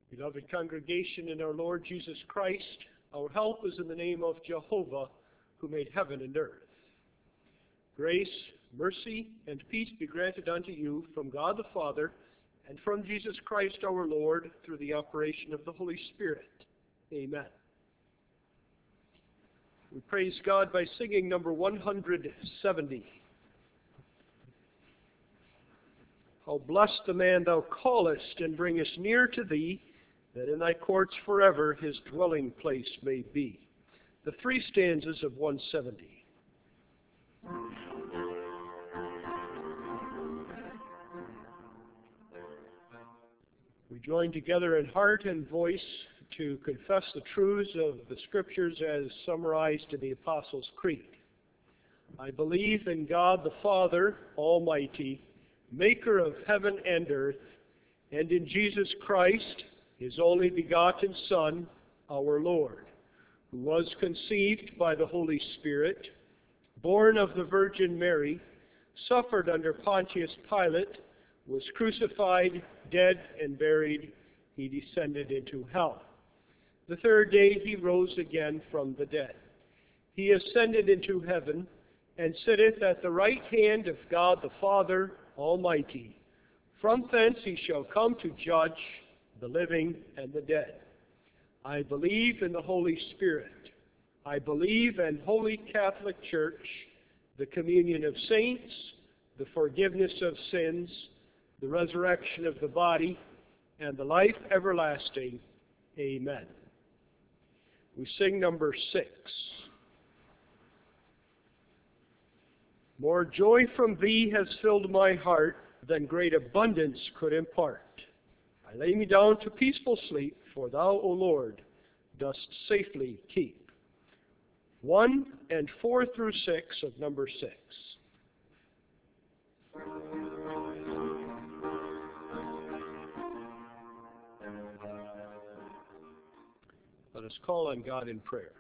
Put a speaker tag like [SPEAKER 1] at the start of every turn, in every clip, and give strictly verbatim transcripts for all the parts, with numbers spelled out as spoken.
[SPEAKER 1] Beloved congregation in our Lord Jesus Christ, our help is in the name of Jehovah, who made heaven and earth. Grace, mercy, and peace be granted unto you from God the Father and from Jesus Christ our Lord through the operation of the Holy Spirit. Amen. We praise God by singing number one hundred seventy. How blessed the man thou callest, and bringest near to thee, that in thy courts forever his dwelling place may be. The three stanzas of one seventy. We join together in heart and voice to confess the truths of the Scriptures as summarized in the Apostles' Creed. I believe in God the Father Almighty, maker of heaven and earth, and in Jesus Christ, his only begotten Son, our Lord, who was conceived by the Holy Spirit, born of the Virgin Mary, suffered under Pontius Pilate, was crucified, dead, and buried. He descended into hell. The third day he rose again from the dead. He ascended into heaven, and sitteth at the right hand of God the Father Almighty. From thence he shall come to judge the living and the dead. I believe in the Holy Spirit. I believe in Holy Catholic Church, the communion of saints, the forgiveness of sins, the resurrection of the body, and the life everlasting. Amen. We sing number six. More joy from thee has filled my heart than great abundance could impart. I lay me down to peaceful sleep, for thou, O Lord, dost safely keep. One and four through six of number six. Let us call on God in prayer.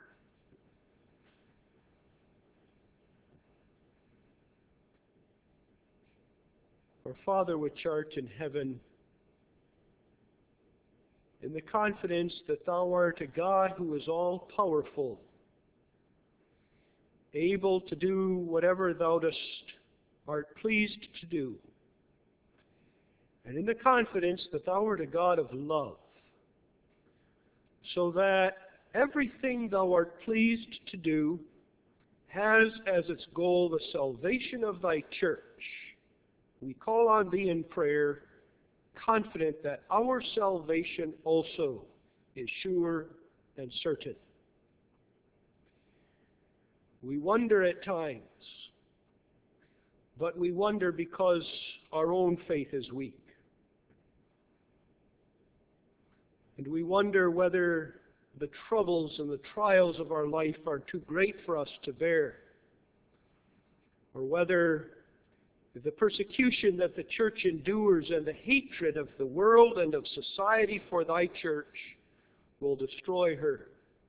[SPEAKER 1] Our Father which art in heaven, in the confidence that thou art a God who is all-powerful, able to do whatever thou dost art pleased to do, and in the confidence that thou art a God of love, so that everything thou art pleased to do has as its goal the salvation of thy church. We call on thee in prayer, confident that our salvation also is sure and certain. We wonder at times, but we wonder because our own faith is weak. And we wonder whether the troubles and the trials of our life are too great for us to bear, or whether the persecution that the church endures and the hatred of the world and of society for thy church will destroy her.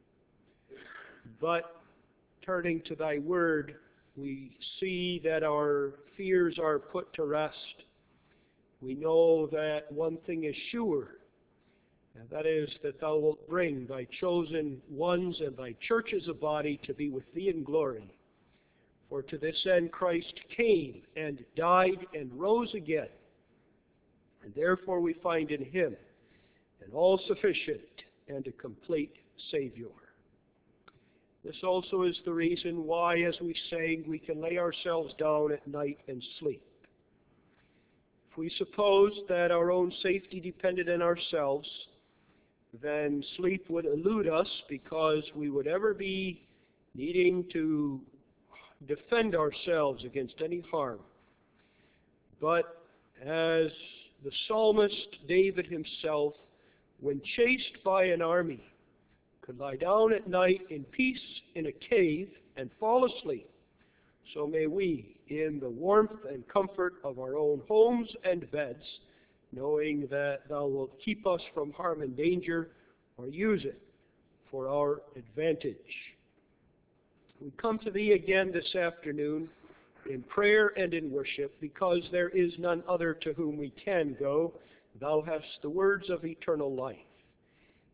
[SPEAKER 1] But turning to thy word, we see that our fears are put to rest. We know that one thing is sure, and that is that thou wilt bring thy chosen ones and thy church as a body to be with thee in glory. For to this end Christ came and died and rose again. And therefore we find in him an all-sufficient and a complete Savior. This also is the reason why, as we sang, we can lay ourselves down at night and sleep. If we suppose that our own safety depended on ourselves, then sleep would elude us because we would ever be needing to defend ourselves against any harm. But as the psalmist David himself, when chased by an army, could lie down at night in peace in a cave and fall asleep, so may we, in the warmth and comfort of our own homes and beds, knowing that thou wilt keep us from harm and danger, or use it for our advantage. We come to thee again this afternoon in prayer and in worship, because there is none other to whom we can go. Thou hast the words of eternal life.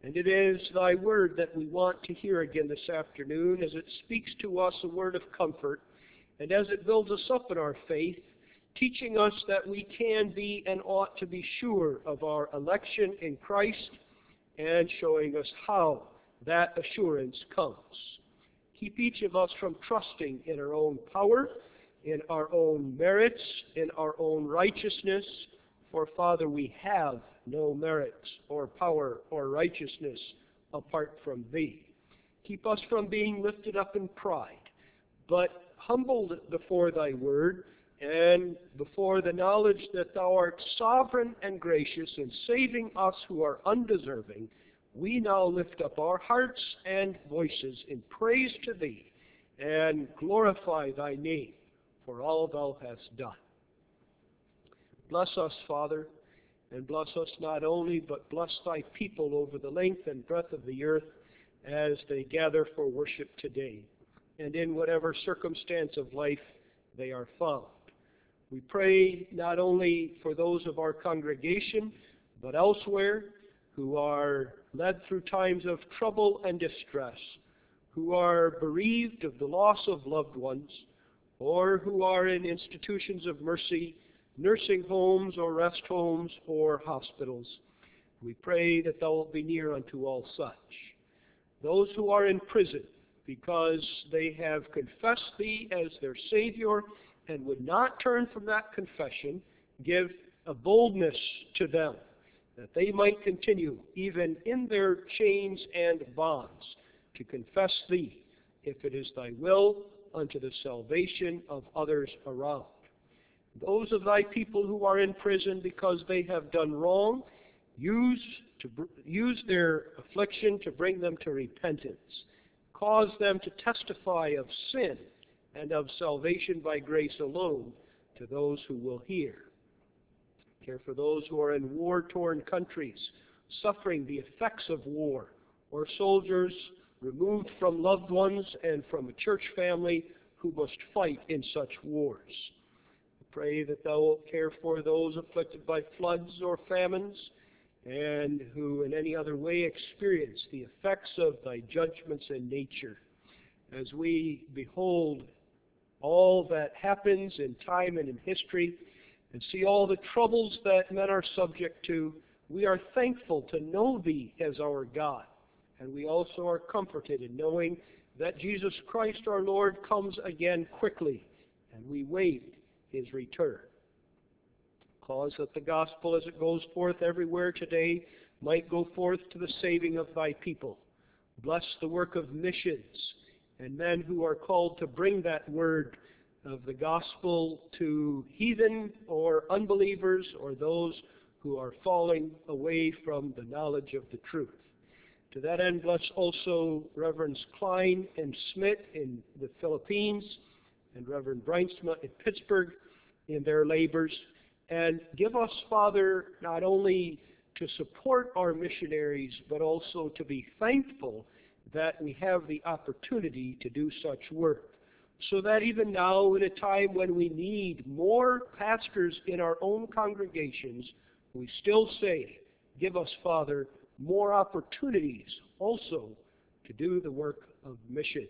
[SPEAKER 1] And it is thy word that we want to hear again this afternoon as it speaks to us a word of comfort and as it builds us up in our faith, teaching us that we can be and ought to be sure of our election in Christ and showing us how that assurance comes. Keep each of us from trusting in our own power, in our own merits, in our own righteousness. For, Father, we have no merits or power or righteousness apart from Thee. Keep us from being lifted up in pride, but humbled before Thy word and before the knowledge that Thou art sovereign and gracious in saving us who are undeserving. We now lift up our hearts and voices in praise to Thee and glorify Thy name for all Thou hast done. Bless us, Father, and bless us not only, but bless Thy people over the length and breadth of the earth as they gather for worship today, and in whatever circumstance of life they are found. We pray not only for those of our congregation, but elsewhere who are led through times of trouble and distress, who are bereaved of the loss of loved ones, or who are in institutions of mercy, nursing homes or rest homes or hospitals. We pray that Thou wilt be near unto all such. Those who are in prison because they have confessed Thee as their Savior and would not turn from that confession, give a boldness to them that they might continue, even in their chains and bonds, to confess Thee, if it is Thy will, unto the salvation of others around. Those of Thy people who are in prison because they have done wrong, use, to, use their affliction to bring them to repentance. Cause them to testify of sin and of salvation by grace alone to those who will hear. Care for those who are in war-torn countries, suffering the effects of war, or soldiers removed from loved ones and from a church family who must fight in such wars. Pray that Thou wilt care for those afflicted by floods or famines and who in any other way experience the effects of Thy judgments in nature. As we behold all that happens in time and in history and see all the troubles that men are subject to, we are thankful to know Thee as our God. And we also are comforted in knowing that Jesus Christ our Lord comes again quickly, and we wait His return. Cause that the gospel as it goes forth everywhere today might go forth to the saving of Thy people. Bless the work of missions and men who are called to bring that word of the gospel to heathen or unbelievers or those who are falling away from the knowledge of the truth. To that end, bless also Reverends Klein and Schmidt in the Philippines and Reverend Breinsma in Pittsburgh in their labors. And give us, Father, not only to support our missionaries, but also to be thankful that we have the opportunity to do such work. So that even now, in a time when we need more pastors in our own congregations, we still say, give us, Father, more opportunities also to do the work of missions.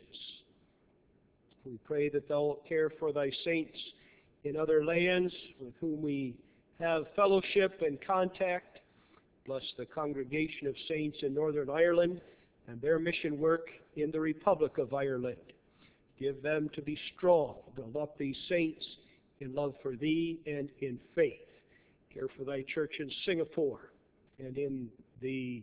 [SPEAKER 1] We pray that Thou wilt care for Thy saints in other lands with whom we have fellowship and contact. Bless the congregation of saints in Northern Ireland and their mission work in the Republic of Ireland. Give them to be strong. Build up these saints in love for Thee and in faith. Care for Thy church in Singapore and in the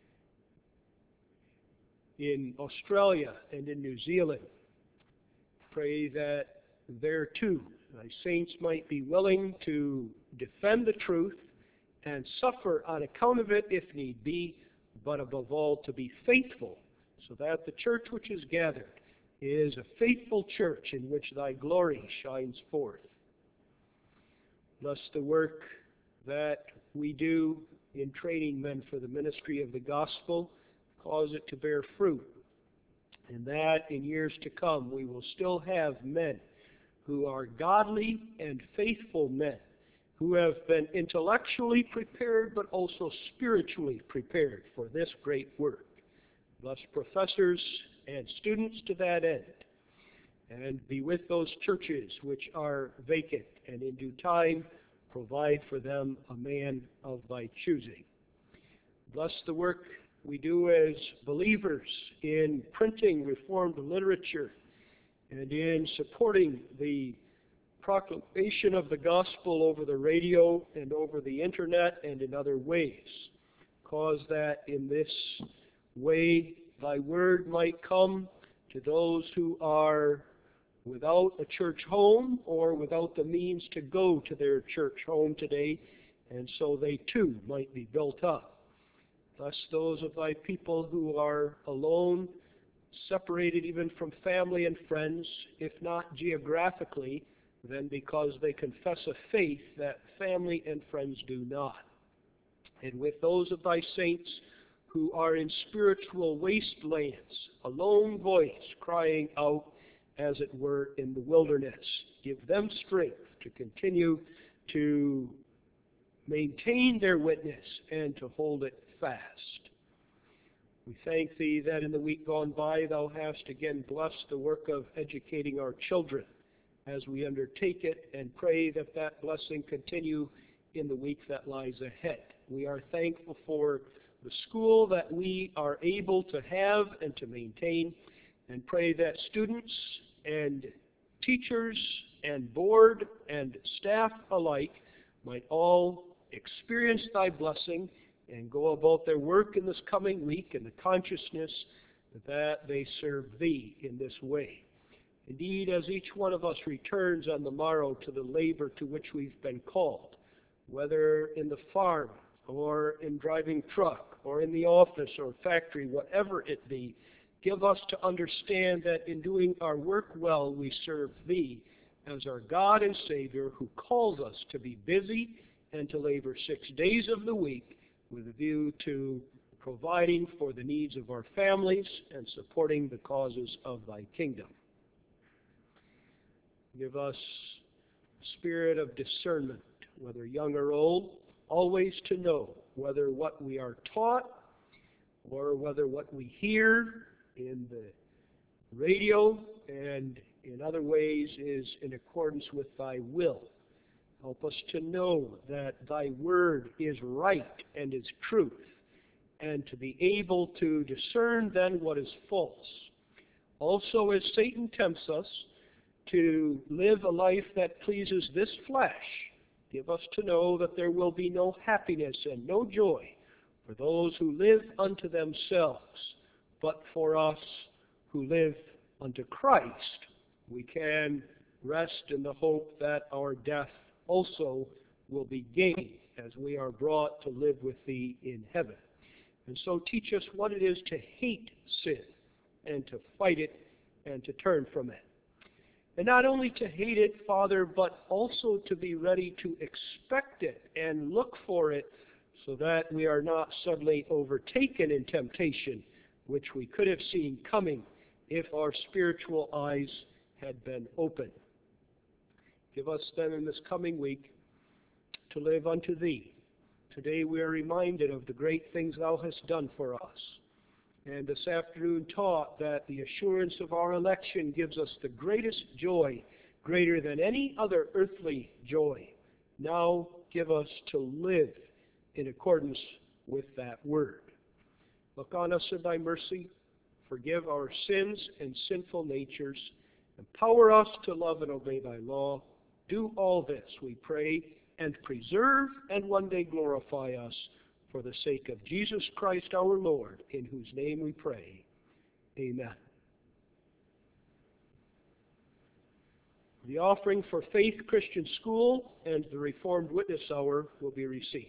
[SPEAKER 1] in Australia and in New Zealand. Pray that there too Thy saints might be willing to defend the truth and suffer on account of it if need be, but above all to be faithful, so that the church which is gathered is a faithful church in which Thy glory shines forth. Bless the work that we do in training men for the ministry of the gospel. Cause it to bear fruit, and that in years to come we will still have men who are godly and faithful men, who have been intellectually prepared but also spiritually prepared for this great work. Bless professors and students to that end, and be with those churches which are vacant, and in due time provide for them a man of thy choosing. Bless the work we do as believers in printing Reformed literature and in supporting the proclamation of the gospel over the radio and over the internet and in other ways. Cause that in this way thy word might come to those who are without a church home or without the means to go to their church home today, and so they too might be built up. Bless those of thy people who are alone, separated even from family and friends, if not geographically, then because they confess a faith that family and friends do not. And with those of thy saints who are in spiritual wastelands, a lone voice crying out, as it were, in the wilderness, give them strength to continue to maintain their witness and to hold it fast. We thank thee that in the week gone by thou hast again blessed the work of educating our children as we undertake it, and pray that that blessing continue in the week that lies ahead. We are thankful for the school that we are able to have and to maintain, and pray that students and teachers and board and staff alike might all experience thy blessing and go about their work in this coming week in the consciousness that they serve thee in this way. Indeed, as each one of us returns on the morrow to the labor to which we've been called, whether in the farm or in driving truck or in the office or factory, whatever it be, give us to understand that in doing our work well, we serve thee as our God and Savior, who calls us to be busy and to labor six days of the week with a view to providing for the needs of our families and supporting the causes of thy kingdom. Give us spirit of discernment, whether young or old, always to know whether what we are taught or whether what we hear in the radio and in other ways is in accordance with thy will. Help us to know that thy word is right and is truth, and to be able to discern then what is false. Also, as Satan tempts us to live a life that pleases this flesh, give us to know that there will be no happiness and no joy for those who live unto themselves, but for us who live unto Christ, we can rest in the hope that our death also will be gain as we are brought to live with thee in heaven. And so teach us what it is to hate sin and to fight it and to turn from it. And not only to hate it, Father, but also to be ready to expect it and look for it so that we are not suddenly overtaken in temptation, which we could have seen coming if our spiritual eyes had been open. Give us then in this coming week to live unto thee. Today we are reminded of the great things thou hast done for us. And this afternoon taught that the assurance of our election gives us the greatest joy, greater than any other earthly joy. Now give us to live in accordance with that word. Look on us in thy mercy. Forgive our sins and sinful natures. Empower us to love and obey thy law. Do all this, we pray, and preserve and one day glorify us, for the sake of Jesus Christ our Lord, in whose name we pray. Amen. The offering for Faith Christian School and the Reformed Witness Hour will be received.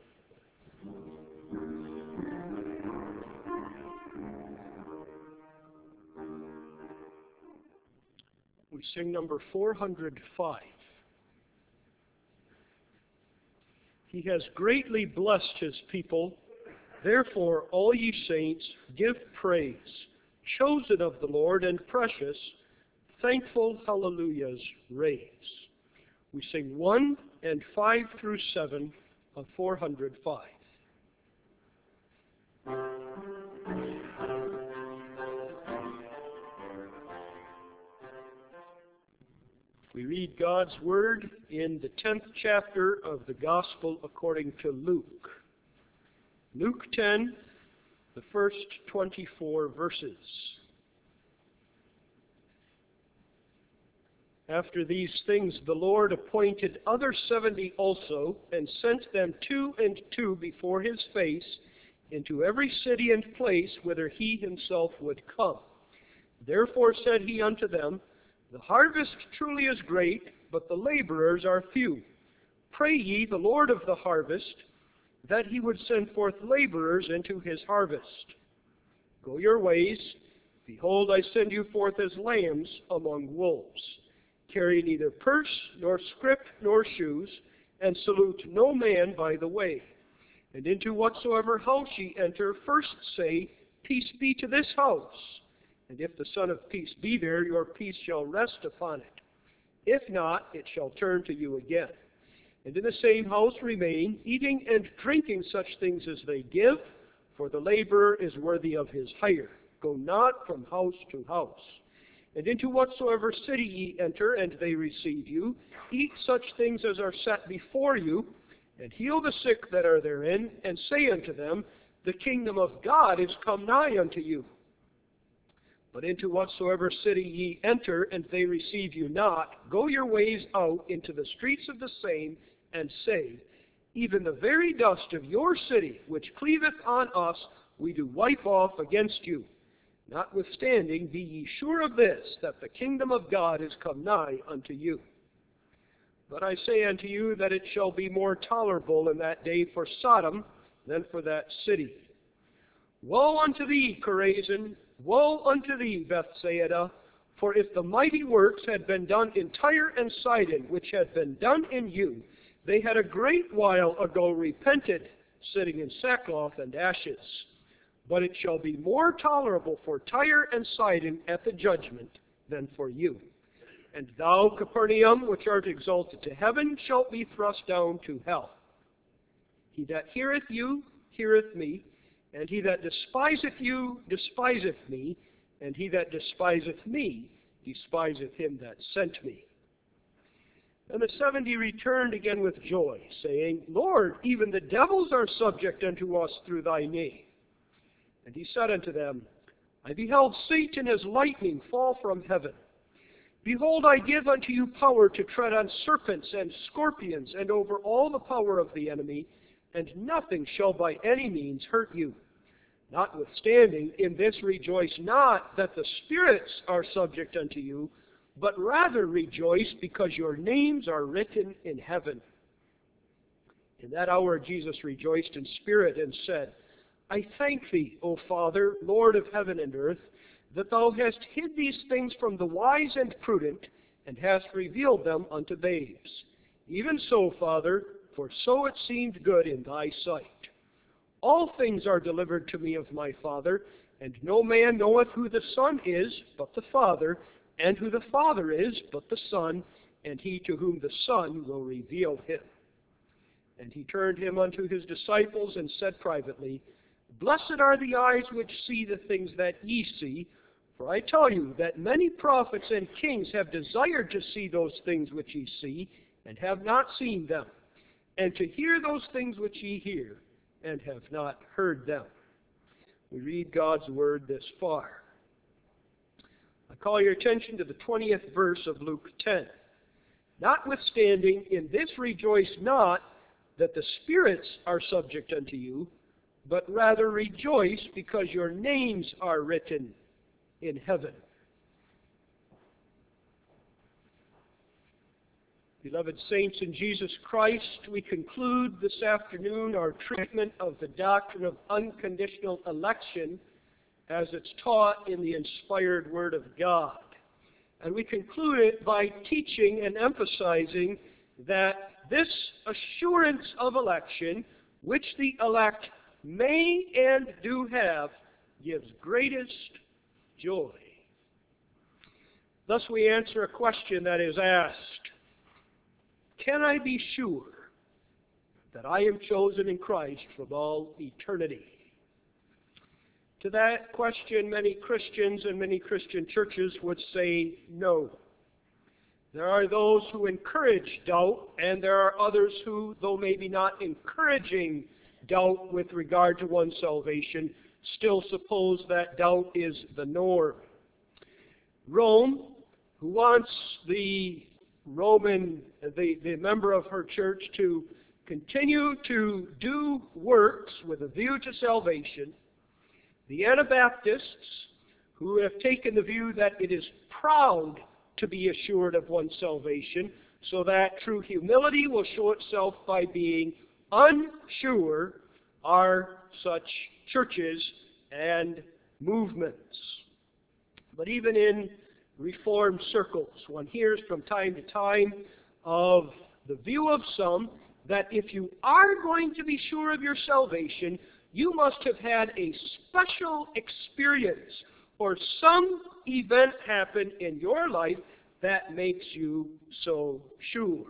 [SPEAKER 1] We sing number four hundred five. He has greatly blessed his people. Therefore, all ye saints, give praise, chosen of the Lord and precious, thankful hallelujahs raise. We sing one and five through seven of four hundred five. We read God's Word in the tenth chapter of the Gospel according to Luke. Luke ten, the first twenty-four verses. After these things the Lord appointed other seventy also, and sent them two and two before his face into every city and place whither he himself would come. Therefore said he unto them, The harvest truly is great, but the laborers are few. Pray ye the Lord of the harvest, that he would send forth laborers into his harvest. Go your ways. Behold, I send you forth as lambs among wolves. Carry neither purse, nor scrip, nor shoes, and salute no man by the way. And into whatsoever house ye enter, first say, Peace be to this house. And if the Son of Peace be there, your peace shall rest upon it. If not, it shall turn to you again. And in the same house remain, eating and drinking such things as they give, for the laborer is worthy of his hire. Go not from house to house. And into whatsoever city ye enter, and they receive you, eat such things as are set before you, and heal the sick that are therein, and say unto them, The kingdom of God is come nigh unto you. But into whatsoever city ye enter, and they receive you not, go your ways out into the streets of the same, and say, Even the very dust of your city, which cleaveth on us, we do wipe off against you. Notwithstanding, be ye sure of this, that the kingdom of God is come nigh unto you. But I say unto you that it shall be more tolerable in that day for Sodom than for that city. Woe unto thee, Chorazin! Woe unto thee, Bethsaida! For if the mighty works had been done in Tyre and Sidon, which had been done in you, they had a great while ago repented, sitting in sackcloth and ashes. But it shall be more tolerable for Tyre and Sidon at the judgment than for you. And thou, Capernaum, which art exalted to heaven, shalt be thrust down to hell. He that heareth you, heareth me, and he that despiseth you, despiseth me, and he that despiseth me, despiseth him that sent me. And the seventy returned again with joy, saying, Lord, even the devils are subject unto us through thy name. And he said unto them, I beheld Satan as lightning fall from heaven. Behold, I give unto you power to tread on serpents and scorpions, and over all the power of the enemy, and nothing shall by any means hurt you. Notwithstanding, in this rejoice not that the spirits are subject unto you, but rather rejoice because your names are written in heaven. In that hour Jesus rejoiced in spirit and said, I thank thee, O Father, Lord of heaven and earth, that thou hast hid these things from the wise and prudent, and hast revealed them unto babes. Even so, Father, for so it seemed good in thy sight. All things are delivered to me of my Father, and no man knoweth who the Son is, but the Father, and who the Father is, but the Son, and he to whom the Son will reveal him. And he turned him unto his disciples, and said privately, Blessed are the eyes which see the things that ye see, for I tell you that many prophets and kings have desired to see those things which ye see, and have not seen them, and to hear those things which ye hear, and have not heard them. We read God's word this far. I call your attention to the twentieth verse of Luke ten. Notwithstanding, in this rejoice not that the spirits are subject unto you, but rather rejoice because your names are written in heaven. Beloved saints in Jesus Christ, we conclude this afternoon our treatment of the doctrine of unconditional election as it's taught in the inspired Word of God. And we conclude it by teaching and emphasizing that this assurance of election, which the elect may and do have, gives greatest joy. Thus we answer a question that is asked, Can I be sure that I am chosen in Christ from all eternity? To that question, many Christians and many Christian churches would say no. There are those who encourage doubt, and there are others who, though maybe not encouraging doubt with regard to one's salvation, still suppose that doubt is the norm. Rome, who wants the Roman, the, the member of her church to continue to do works with a view to salvation, the Anabaptists, who have taken the view that it is proud to be assured of one's salvation, so that true humility will show itself by being unsure, are such churches and movements. But even in Reformed circles, one hears from time to time of the view of some that if you are going to be sure of your salvation, you must have had a special experience or some event happen in your life that makes you so sure.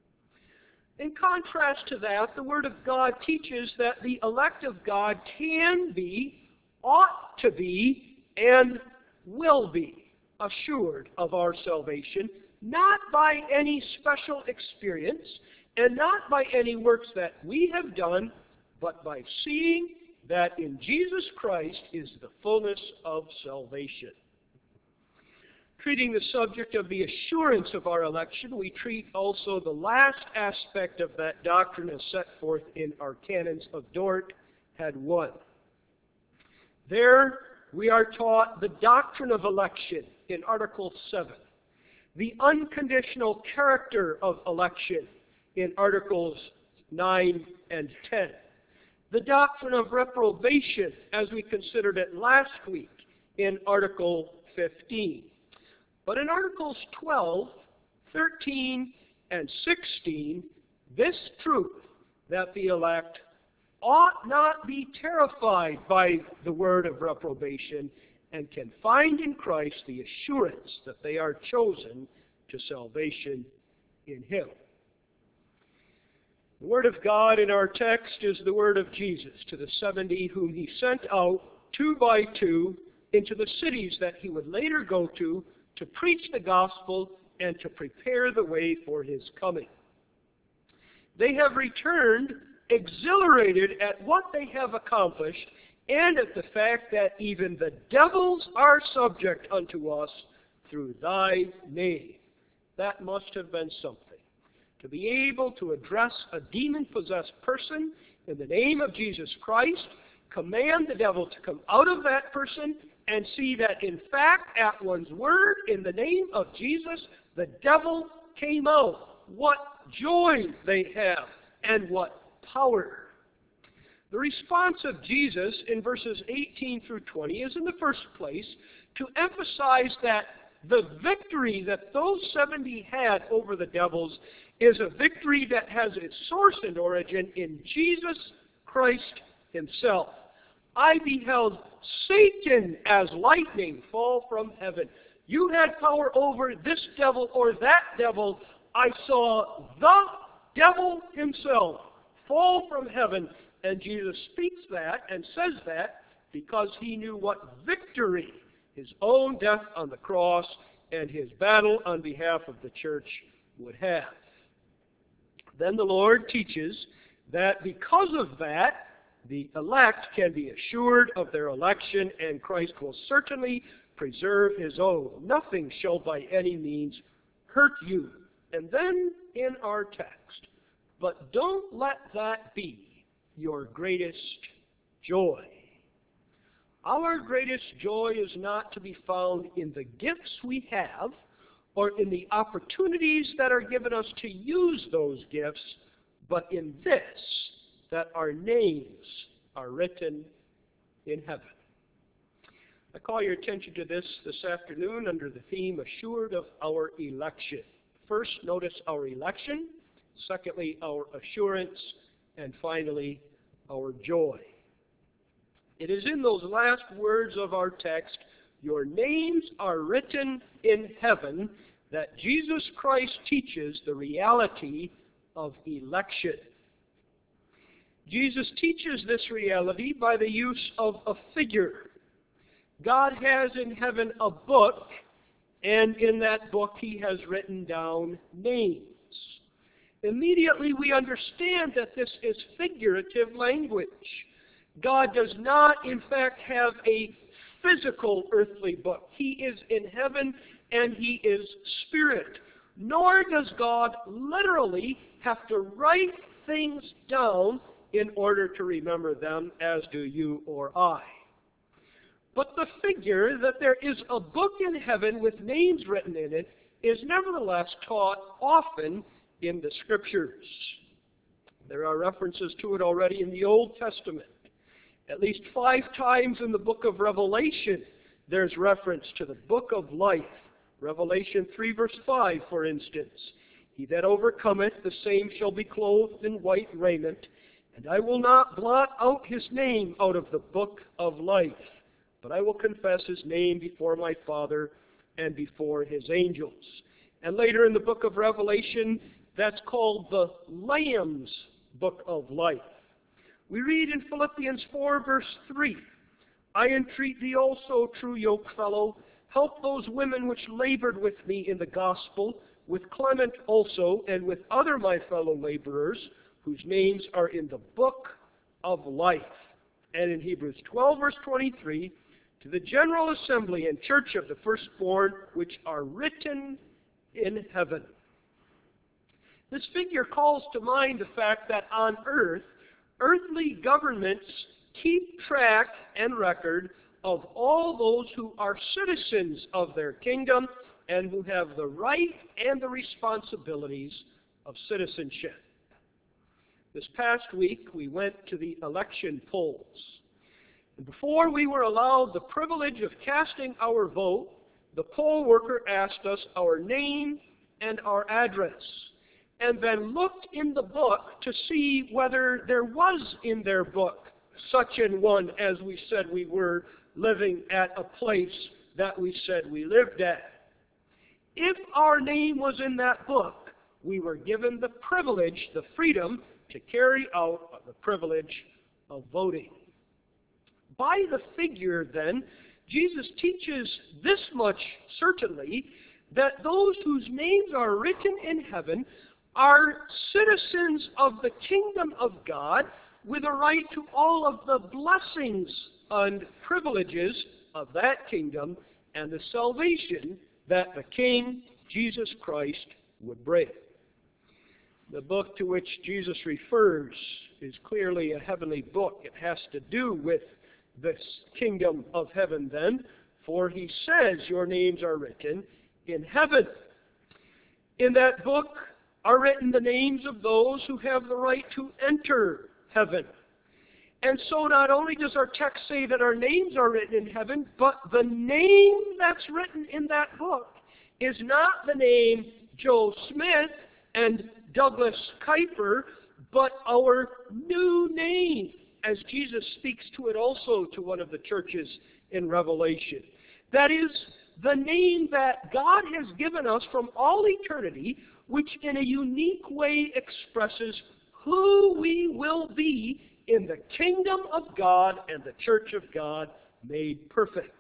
[SPEAKER 1] In contrast to that, the Word of God teaches that the elect of God can be, ought to be, and will be assured of our salvation, not by any special experience and not by any works that we have done, but by seeing that in Jesus Christ is the fullness of salvation. Treating the subject of the assurance of our election, we treat also the last aspect of that doctrine as set forth in our canons of Dort, Head one. There we are taught the doctrine of election in Article seven, the unconditional character of election in Articles nine and ten, the doctrine of reprobation as we considered it last week in Article fifteen. But in Articles twelve, thirteen, and sixteen, this truth that the elect ought not be terrified by the word of reprobation and can find in Christ the assurance that they are chosen to salvation in Him. The Word of God in our text is the Word of Jesus to the seventy whom He sent out two by two into the cities that He would later go to to preach the gospel and to prepare the way for His coming. They have returned exhilarated at what they have accomplished and at the fact that even the devils are subject unto us through Thy name. That must have been something. To be able to address a demon-possessed person in the name of Jesus Christ, command the devil to come out of that person, and see that in fact, at one's word, in the name of Jesus, the devil came out. What joy they have, and what power. The response of Jesus in verses eighteen through twenty is in the first place to emphasize that the victory that those seventy had over the devils is a victory that has its source and origin in Jesus Christ Himself. I beheld Satan as lightning fall from heaven. You had power over this devil or that devil. I saw the devil himself fall from heaven. And Jesus speaks that and says that because He knew what victory His own death on the cross and His battle on behalf of the church would have. Then the Lord teaches that because of that, the elect can be assured of their election, and Christ will certainly preserve His own. Nothing shall by any means hurt you. And then in our text, but don't let that be your greatest joy. Our greatest joy is not to be found in the gifts we have or in the opportunities that are given us to use those gifts, but in this, that our names are written in heaven. I call your attention to this this afternoon under the theme assured of our election. First, notice our election. Secondly, our assurance. And finally, our joy. It is in those last words of our text, your names are written in heaven, that Jesus Christ teaches the reality of election. Jesus teaches this reality by the use of a figure. God has in heaven a book, and in that book he has written down names. Immediately we understand that this is figurative language. God does not, in fact, have a physical earthly book. He is in heaven and he is spirit. Nor does God literally have to write things down in order to remember them, as do you or I. But the figure that there is a book in heaven with names written in it is nevertheless taught often in the Scriptures. There are references to it already in the Old Testament. At least five times in the book of Revelation, there's reference to the book of life. Revelation three verse five, for instance. He that overcometh, the same shall be clothed in white raiment, and I will not blot out his name out of the book of life, but I will confess his name before my Father and before his angels. And later in the book of Revelation, that's called the Lamb's book of life. We read in Philippians four verse three, I entreat thee also, true yokefellow, help those women which labored with me in the gospel, with Clement also, and with other my fellow laborers, whose names are in the book of life. And in Hebrews twelve verse twenty-three, to the general assembly and church of the firstborn, which are written in heaven. This figure calls to mind the fact that on earth, earthly governments keep track and record of all those who are citizens of their kingdom and who have the right and the responsibilities of citizenship. This past week, we went to the election polls. And before we were allowed the privilege of casting our vote, the poll worker asked us our name and our address, and then looked in the book to see whether there was in their book such an one as we said we were, living at a place that we said we lived at. If our name was in that book, we were given the privilege, the freedom, to carry out the privilege of voting. By the figure, then, Jesus teaches this much certainly, that those whose names are written in heaven are citizens of the kingdom of God with a right to all of the blessings and privileges of that kingdom and the salvation that the King, Jesus Christ, would bring. The book to which Jesus refers is clearly a heavenly book. It has to do with this kingdom of heaven then, for he says your names are written in heaven. In that book are written the names of those who have the right to enter heaven. And so not only does our text say that our names are written in heaven, but the name that's written in that book is not the name Joe Smith and Douglas Kuiper, but our new name, as Jesus speaks to it also to one of the churches in Revelation. That is, the name that God has given us from all eternity, which in a unique way expresses who we will be in the kingdom of God and the church of God made perfect.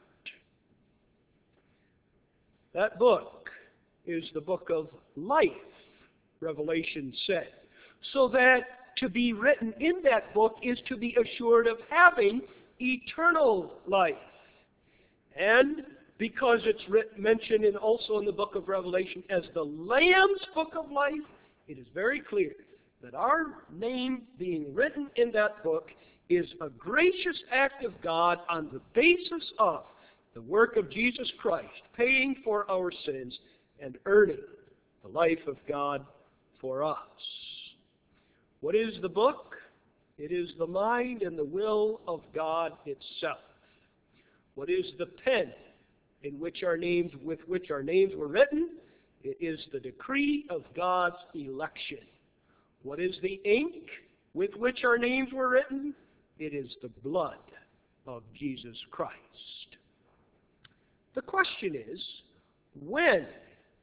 [SPEAKER 1] That book is the book of life, Revelation said. So that to be written in that book is to be assured of having eternal life. And because it's written, mentioned in, also in the book of Revelation as the Lamb's book of life, it is very clear that our name being written in that book is a gracious act of God on the basis of the work of Jesus Christ, paying for our sins and earning the life of God for us. What is the book? It is the mind and the will of God itself. What is the pen in which our names, with which our names were written? It is the decree of God's election. What is the ink with which our names were written? It is the blood of Jesus Christ. The question is, when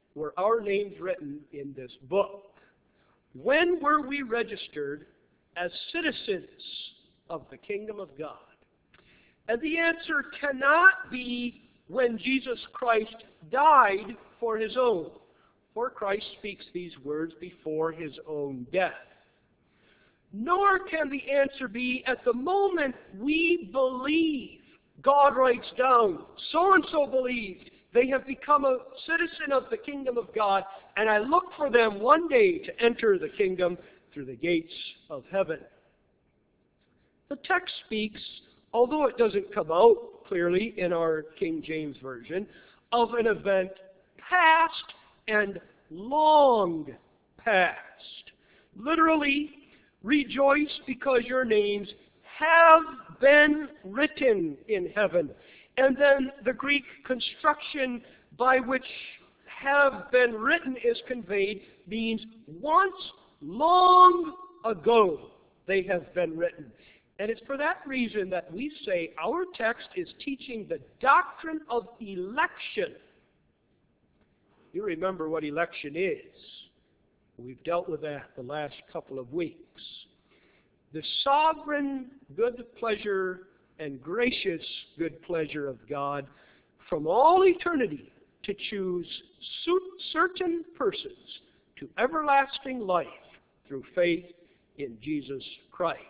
[SPEAKER 1] were our names written in this book? When were we registered as citizens of the kingdom of God? And the answer cannot be when Jesus Christ died for his own, for Christ speaks these words before his own death. Nor can the answer be at the moment we believe. God writes down, so-and-so believed. They have become a citizen of the kingdom of God, and I look for them one day to enter the kingdom through the gates of heaven. The text speaks, although it doesn't come out clearly in our King James Version, of an event past and long past. Literally, rejoice because your names have been written in heaven. And then the Greek construction by which have been written is conveyed means once long ago they have been written. And it's for that reason that we say our text is teaching the doctrine of election. You remember what election is. We've dealt with that the last couple of weeks. The sovereign good pleasure and gracious good pleasure of God from all eternity to choose certain persons to everlasting life through faith in Jesus Christ.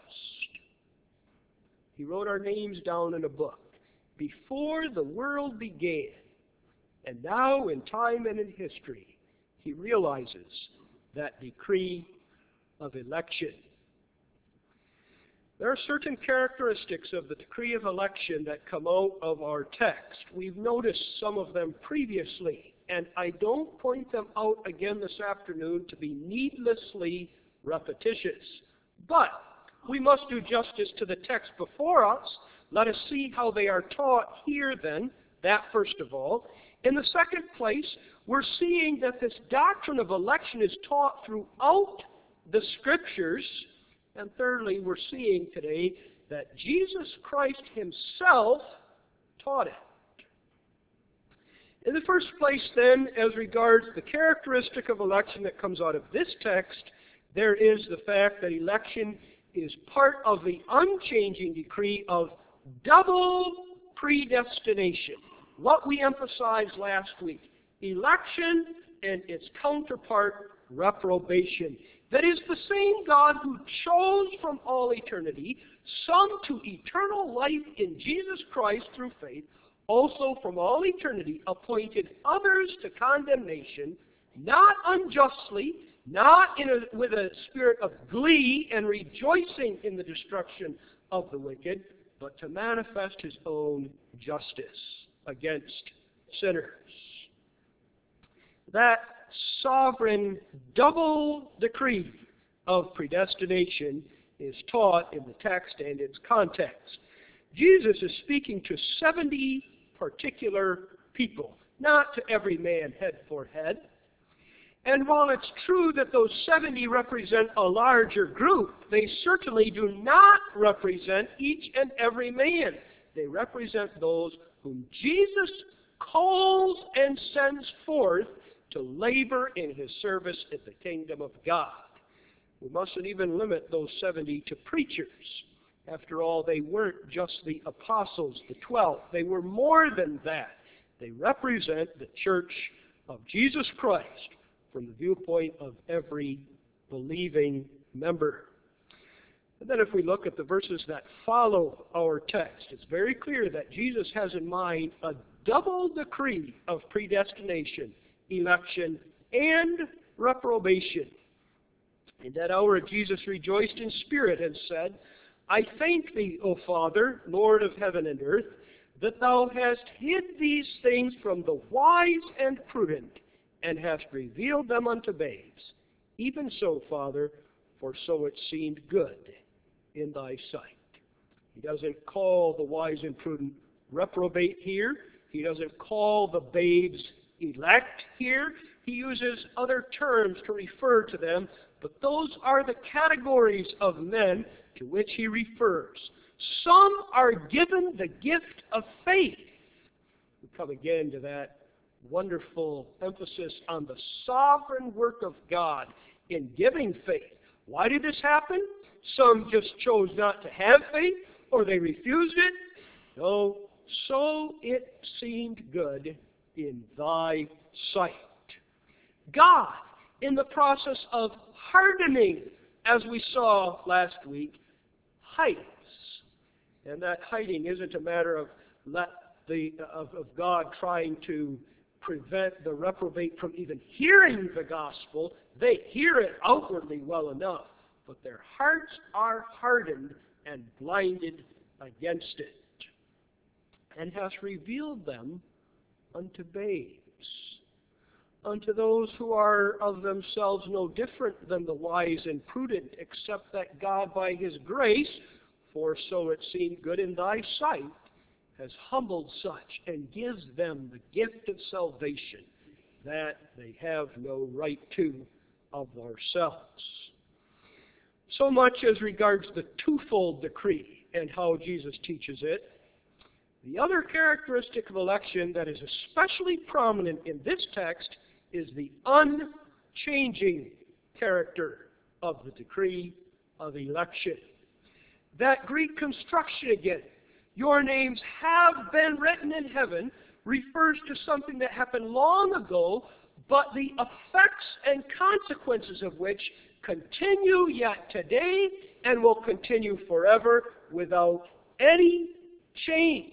[SPEAKER 1] He wrote our names down in a book before the world began. And now, in time and in history, he realizes that decree of election. There are certain characteristics of the decree of election that come out of our text. We've noticed some of them previously, and I don't point them out again this afternoon to be needlessly repetitious. But we must do justice to the text before us. Let us see how they are taught here then, that first of all. In the second place, we're seeing that this doctrine of election is taught throughout the Scriptures. And thirdly, we're seeing today that Jesus Christ himself taught it. In the first place, then, as regards the characteristic of election that comes out of this text, there is the fact that election is part of the unchanging decree of double predestination. What we emphasized last week, election and its counterpart, reprobation. That is the same God who chose from all eternity some to eternal life in Jesus Christ through faith, also from all eternity appointed others to condemnation, not unjustly, not in a, with a spirit of glee and rejoicing in the destruction of the wicked, but to manifest his own justice against sinners. That sovereign double decree of predestination is taught in the text and its context. Jesus is speaking to seventy particular people, not to every man head for head. And while it's true that those seventy represent a larger group, they certainly do not represent each and every man. They represent those whom Jesus calls and sends forth to labor in his service in the kingdom of God. We mustn't even limit those seventy to preachers. After all, they weren't just the apostles, the twelve. They were more than that. They represent the church of Jesus Christ from the viewpoint of every believing member. And then if we look at the verses that follow our text, it's very clear that Jesus has in mind a double decree of predestination, election, and reprobation. In that hour Jesus rejoiced in spirit and said, I thank thee, O Father, Lord of heaven and earth, that thou hast hid these things from the wise and prudent, and hast revealed them unto babes. Even so, Father, for so it seemed good in thy sight. He doesn't call the wise and prudent reprobate here. He doesn't call the babes elect here. He uses other terms to refer to them, but those are the categories of men to which he refers. Some are given the gift of faith. We come again to that wonderful emphasis on the sovereign work of God in giving faith. Why did this happen? Some just chose not to have faith, or they refused it. No, so it seemed good in thy sight. God, in the process of hardening, as we saw last week, hides. And that hiding isn't a matter of let the of, of God trying to prevent the reprobate from even hearing the gospel. They hear it outwardly well enough, but their hearts are hardened and blinded against it, and has revealed them unto babes, unto those who are of themselves no different than the wise and prudent, except that God by his grace, for so it seemed good in thy sight, has humbled such and gives them the gift of salvation that they have no right to of themselves. So much as regards the twofold decree and how Jesus teaches it. The other characteristic of election that is especially prominent in this text is the unchanging character of the decree of election. That Greek construction again, your names have been written in heaven, refers to something that happened long ago, but the effects and consequences of which continue yet today and will continue forever without any change.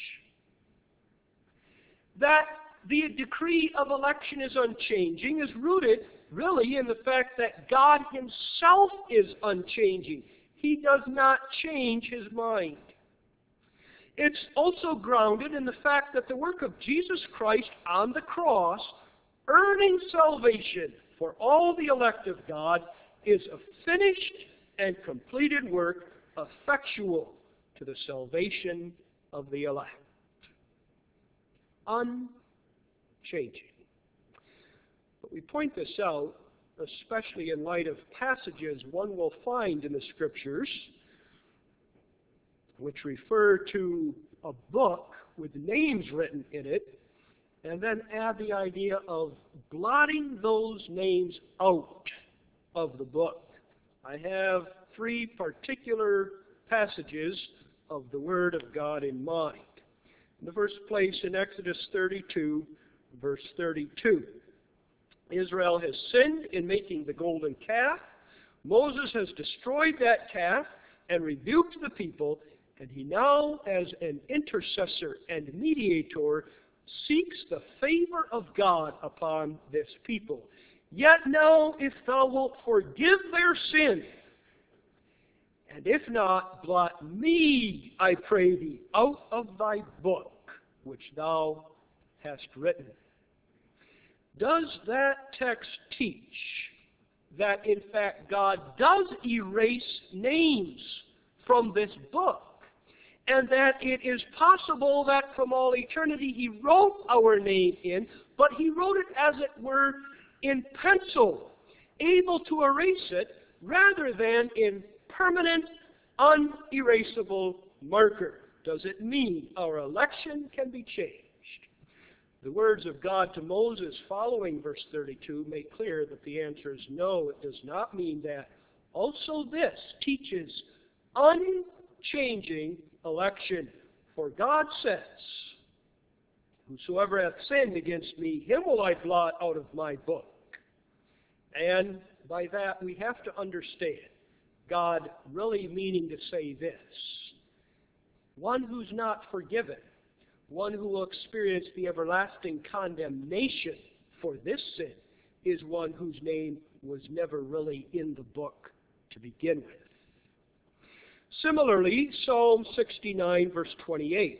[SPEAKER 1] That the decree of election is unchanging is rooted really in the fact that God himself is unchanging. He does not change his mind. It's also grounded in the fact that the work of Jesus Christ on the cross, earning salvation for all the elect of God, is a finished and completed work effectual to the salvation of the elect. Unchanging. But we point this out, especially in light of passages one will find in the Scriptures which refer to a book with names written in it, and then add the idea of blotting those names out of the book. I have three particular passages of the Word of God in mind. In the first place, in Exodus thirty-two, verse thirty-two. Israel has sinned in making the golden calf. Moses has destroyed that calf and rebuked the people, and he now, as an intercessor and mediator, seeks the favor of God upon this people. Yet now, if thou wilt forgive their sin, and if not, blot me, I pray thee, out of thy book, which thou hast written. Does that text teach that, in fact, God does erase names from this book, and that it is possible that from all eternity he wrote our name in, but he wrote it, as it were, in pencil, able to erase it, rather than in permanent, unerasable marker? Does it mean our election can be changed? The words of God to Moses following verse thirty-two make clear that the answer is no, it does not mean that. Also this teaches unchanging election. For God says, whosoever hath sinned against me, him will I blot out of my book. And by that we have to understand God really meaning to say this. One who's not forgiven, one who will experience the everlasting condemnation for this sin, is one whose name was never really in the book to begin with. Similarly, Psalm sixty-nine, verse twenty-eight.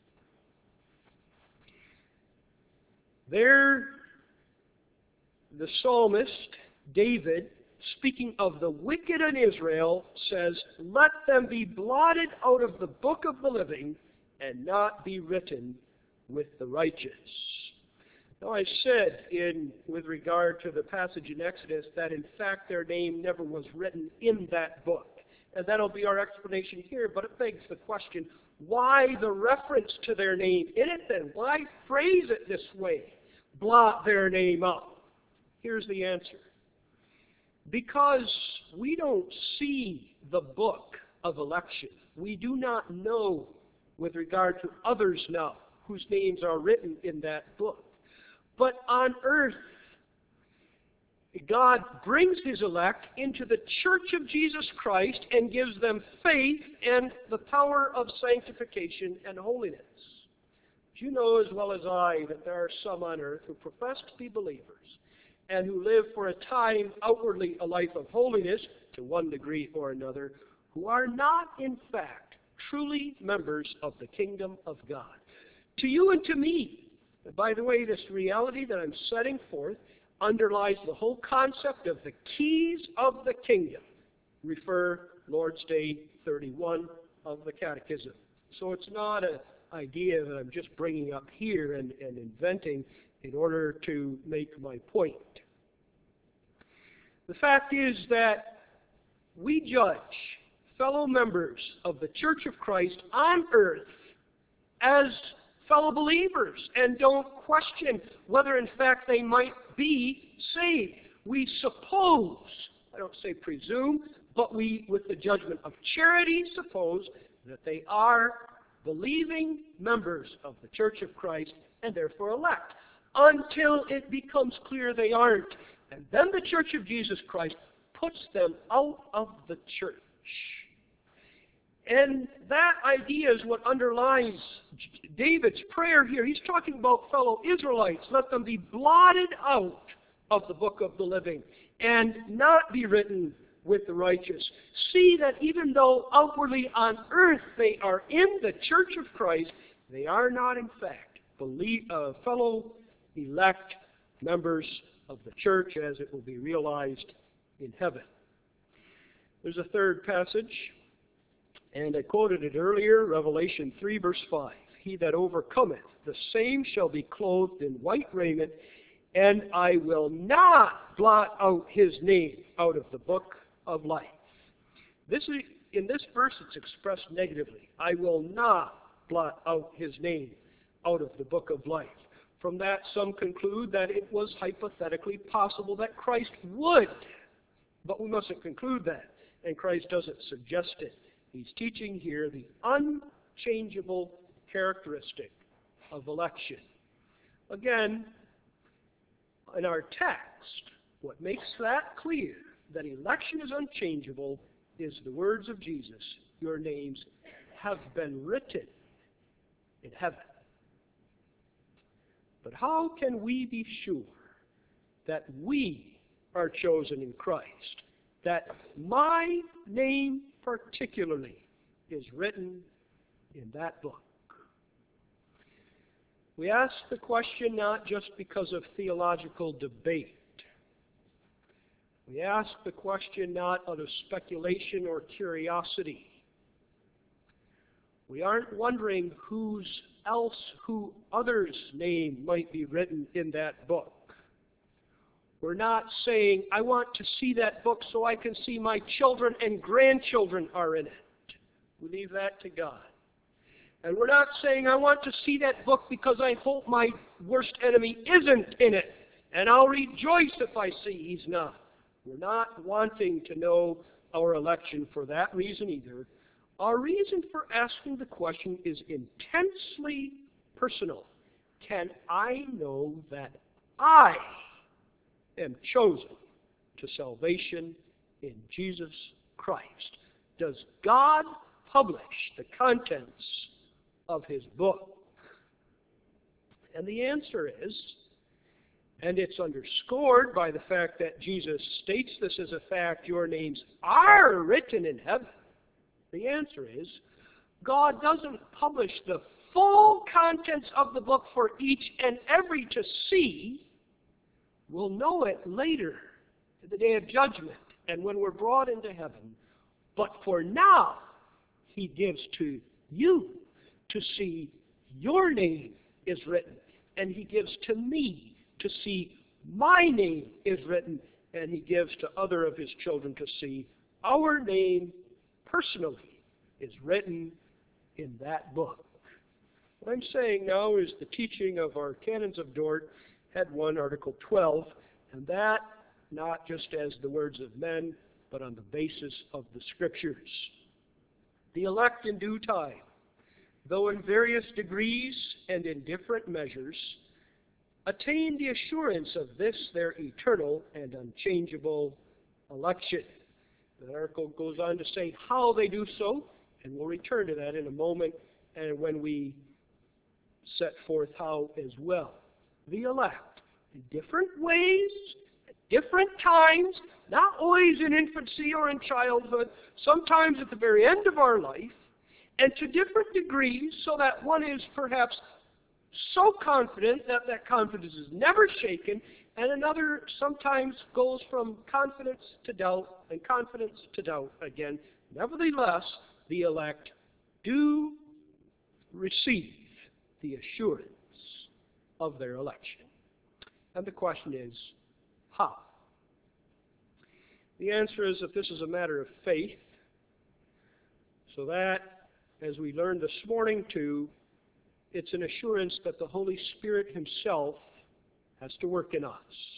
[SPEAKER 1] There, the psalmist, David, speaking of the wicked in Israel, says, let them be blotted out of the book of the living and not be written with the righteous. Now, I said in with regard to the passage in Exodus that in fact their name never was written in that book. And that'll be our explanation here, but it begs the question, why the reference to their name in it then? Why phrase it this way? blot their name out? Here's the answer. Because we don't see the book of election. We do not know with regard to others now whose names are written in that book. But on earth, God brings His elect into the church of Jesus Christ and gives them faith and the power of sanctification and holiness. You know as well as I that there are some on earth who profess to be believers and who live for a time outwardly a life of holiness to one degree or another, who are not in fact truly members of the kingdom of God. To you and to me, and by the way, this reality that I'm setting forth underlies the whole concept of the keys of the kingdom. Refer Lord's Day thirty-one of the Catechism. So it's not an idea that I'm just bringing up here and, and inventing in order to make my point. The fact is that we judge fellow members of the Church of Christ on earth as fellow believers and don't question whether in fact they might be saved. We suppose, I don't say presume, but we, with the judgment of charity, suppose that they are believing members of the Church of Christ and therefore elect, until it becomes clear they aren't. And then the Church of Jesus Christ puts them out of the church. And that idea is what underlies David's prayer here. He's talking about fellow Israelites. Let them be blotted out of the book of the living and not be written with the righteous. See that even though outwardly on earth they are in the church of Christ, they are not in fact believe, uh, fellow elect members of the church, as it will be realized in heaven. There's a third passage, and I quoted it earlier, Revelation three, verse five. He that overcometh, the same shall be clothed in white raiment, and I will not blot out his name out of the book of life. This is, in this verse it's expressed negatively. I will not blot out his name out of the book of life. From that, some conclude that it was hypothetically possible that Christ would. But we mustn't conclude that, and Christ doesn't suggest it. He's teaching here the unchangeable characteristic of election. Again, in our text, what makes that clear, that election is unchangeable, is the words of Jesus. Your names have been written in heaven. But how can we be sure that we are chosen in Christ? That my name particularly is written in that book? We ask the question not just because of theological debate. We ask the question not out of speculation or curiosity. We aren't wondering whose else, who others' name might be written in that book. We're not saying, I want to see that book so I can see my children and grandchildren are in it. We leave that to God. And we're not saying, I want to see that book because I hope my worst enemy isn't in it, and I'll rejoice if I see he's not. We're not wanting to know our election for that reason either. Our reason for asking the question is intensely personal. Can I know that I am chosen to salvation in Jesus Christ? Does God publish the contents of His book? And the answer is, and it's underscored by the fact that Jesus states this as a fact, your names are written in heaven. The answer is, God doesn't publish the full contents of the book for each and every to see. We'll know it later, at the day of judgment, and when we're brought into heaven. But for now, He gives to you to see your name is written, and He gives to me to see my name is written, and He gives to other of His children to see our name personally is written in that book. What I'm saying now is the teaching of our Canons of Dort Head one, Article twelve, and that not just as the words of men, but on the basis of the Scriptures. The elect in due time, though in various degrees and in different measures, attain the assurance of this their eternal and unchangeable election. The article goes on to say how they do so, and we'll return to that in a moment, and when we set forth how as well. The elect, in different ways, at different times, not always in infancy or in childhood, sometimes at the very end of our life, and to different degrees, so that one is perhaps so confident that that confidence is never shaken, and another sometimes goes from confidence to doubt, and confidence to doubt again. Nevertheless, the elect do receive the assurance of their election. And the question is, how? The answer is that this is a matter of faith, so that, as we learned this morning too, it's an assurance that the Holy Spirit Himself has to work in us.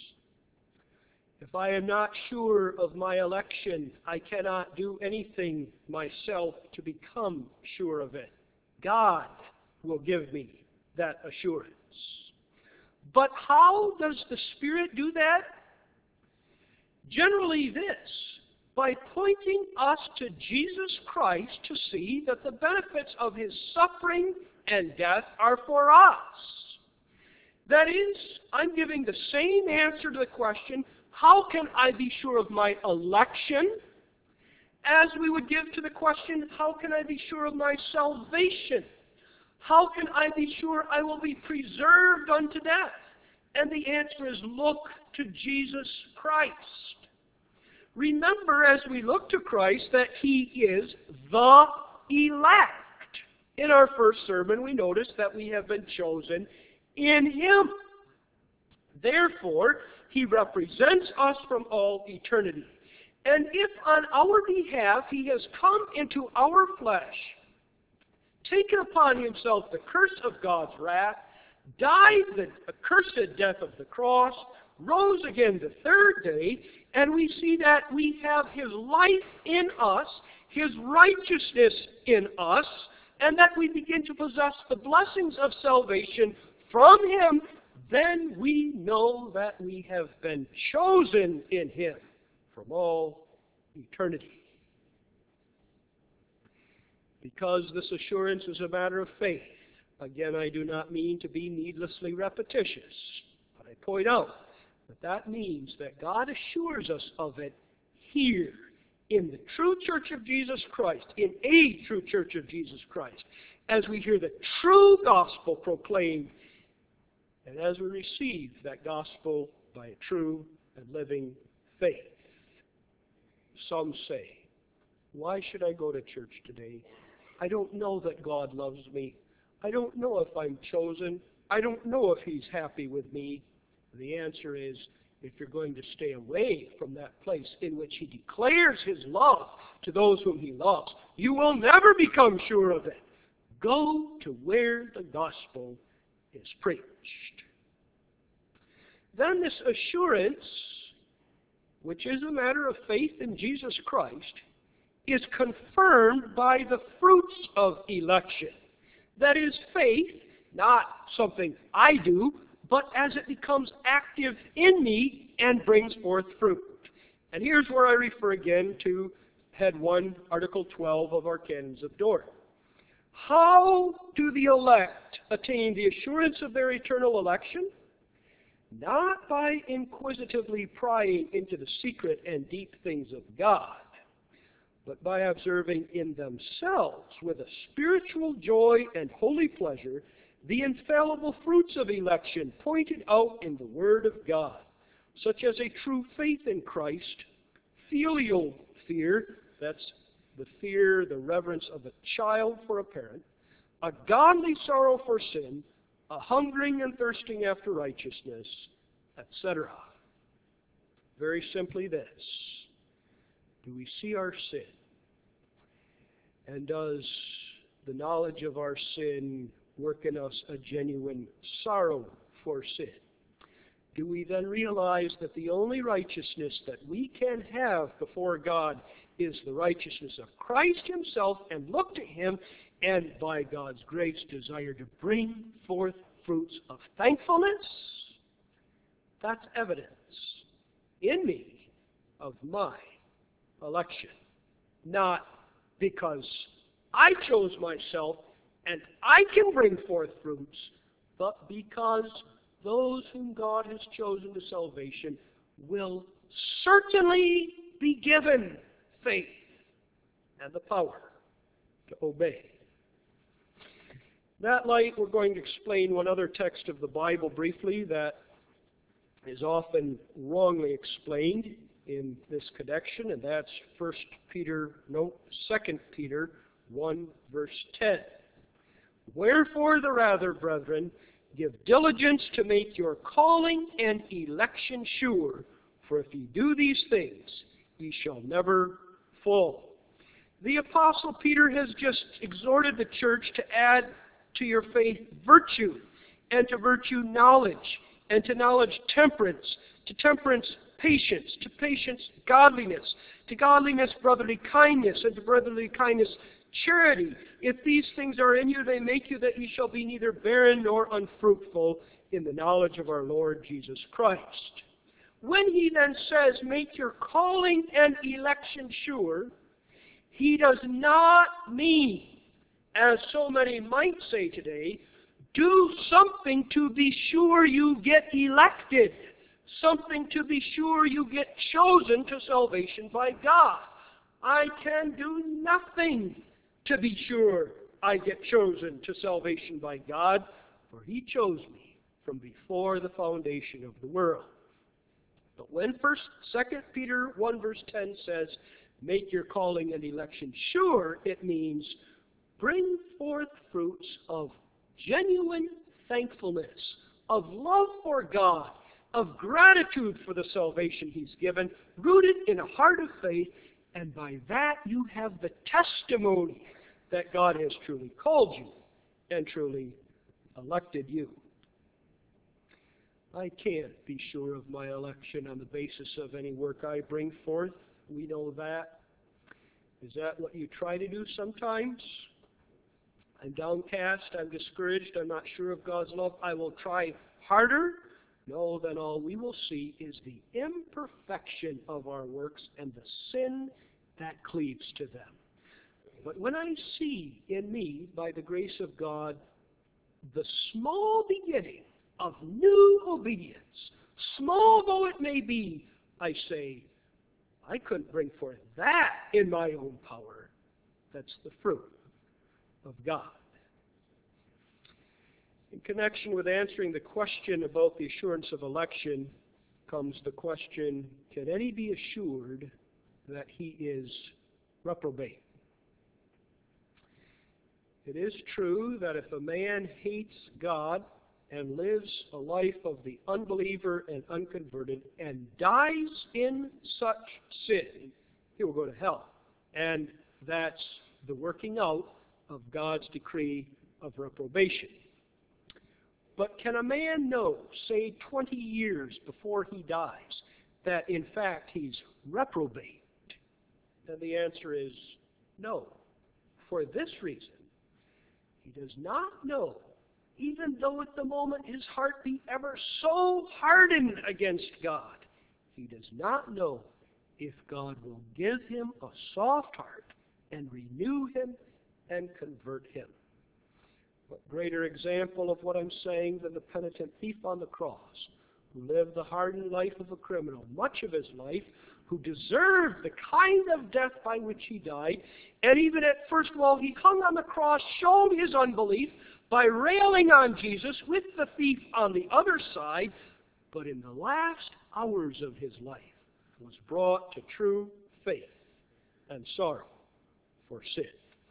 [SPEAKER 1] If I am not sure of my election, I cannot do anything myself to become sure of it. God will give me that assurance. But how does the Spirit do that? Generally this, by pointing us to Jesus Christ to see that the benefits of His suffering and death are for us. That is, I'm giving the same answer to the question, how can I be sure of my election, as we would give to the question, how can I be sure of my salvation? How can I be sure I will be preserved unto death? And the answer is, look to Jesus Christ. Remember, as we look to Christ, that He is the elect. In our first sermon, we noticed that we have been chosen in Him. Therefore, He represents us from all eternity. And if on our behalf He has come into our flesh, taken upon Himself the curse of God's wrath, died the accursed death of the cross, rose again the third day, and we see that we have His life in us, His righteousness in us, and that we begin to possess the blessings of salvation from Him, then we know that we have been chosen in Him from all eternity. Because this assurance is a matter of faith, again, I do not mean to be needlessly repetitious, but I point out that that means that God assures us of it here, in the true church of Jesus Christ, in a true church of Jesus Christ, as we hear the true gospel proclaimed, and as we receive that gospel by a true and living faith. Some say, why should I go to church today? I don't know that God loves me. I don't know if I'm chosen. I don't know if He's happy with me. The answer is, if you're going to stay away from that place in which He declares His love to those whom He loves, you will never become sure of it. Go to where the gospel is preached. Then this assurance, which is a matter of faith in Jesus Christ, is confirmed by the fruits of election. That is, faith, not something I do, but as it becomes active in me and brings forth fruit. And here's where I refer again to Head one, Article twelve of our Canons of Dort. How do the elect attain the assurance of their eternal election? Not by inquisitively prying into the secret and deep things of God, but by observing in themselves with a spiritual joy and holy pleasure the infallible fruits of election pointed out in the Word of God, such as a true faith in Christ, filial fear, that's the fear, the reverence of a child for a parent, a godly sorrow for sin, a hungering and thirsting after righteousness, et cetera. Very simply this: do we see our sin? And does the knowledge of our sin work in us a genuine sorrow for sin? do we then realize that the only righteousness that we can have before God is the righteousness of Christ himself, and look to him, and by God's grace desire to bring forth fruits of thankfulness? That's evidence in me of my election. Not because I chose myself and I can bring forth fruits, but because those whom God has chosen to salvation will certainly be given faith and the power to obey. In that light, we're going to explain one other text of the Bible briefly that is often wrongly explained in this connection, and that's First Peter, no, Second Peter one, verse ten. Wherefore the rather, brethren, give diligence to make your calling and election sure, for if ye do these things, ye shall never fall. The Apostle Peter has just exhorted the church to add to your faith virtue, and to virtue knowledge, and to knowledge temperance, to temperance patience, to patience godliness, to godliness brotherly kindness, and to brotherly kindness charity. If these things are in you, they make you that ye shall be neither barren nor unfruitful in the knowledge of our Lord Jesus Christ. When he then says, make your calling and election sure, he does not mean, as so many might say today, do something to be sure you get elected, something to be sure you get chosen to salvation by God. I can do nothing to be sure I get chosen to salvation by God, for he chose me from before the foundation of the world. But when First, Second Peter one verse ten says, make your calling and election sure, it means bring forth fruits of genuine thankfulness, of love for God, of gratitude for the salvation he's given, rooted in a heart of faith, and by that you have the testimony that God has truly called you and truly elected you. I can't be sure of my election on the basis of any work I bring forth. We know that. Is that what you try to do sometimes? I'm downcast, I'm discouraged, I'm not sure of God's love. I will try harder. No, then all we will see is the imperfection of our works and the sin that cleaves to them. But when I see in me, by the grace of God, the small beginning of new obedience, small though it may be, I say, I couldn't bring forth that in my own power. That's the fruit of God. In connection with answering the question about the assurance of election comes the question, can any be assured that he is reprobate? It is true that if a man hates God and lives a life of the unbeliever and unconverted and dies in such sin, he will go to hell. And that's the working out of God's decree of reprobation. But can a man know, say twenty years before he dies, that in fact he's reprobate? And the answer is no. For this reason, he does not know, even though at the moment his heart be ever so hardened against God, he does not know if God will give him a soft heart and renew him and convert him. What greater example of what I'm saying than the penitent thief on the cross, who lived the hardened life of a criminal, much of his life, who deserved the kind of death by which he died, and even at first, while he hung on the cross, showed his unbelief by railing on Jesus with the thief on the other side, but in the last hours of his life was brought to true faith and sorrow for sin.